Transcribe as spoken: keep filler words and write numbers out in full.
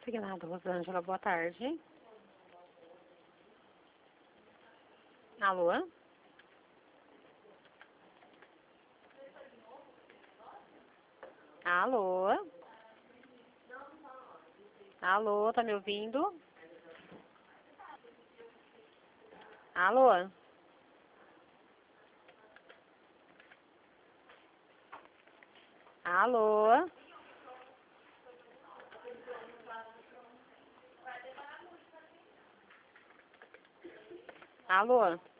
Signado Rosângela, boa tarde. Alô? Alô? Alô, tá me ouvindo? Alô? Alô? Alô?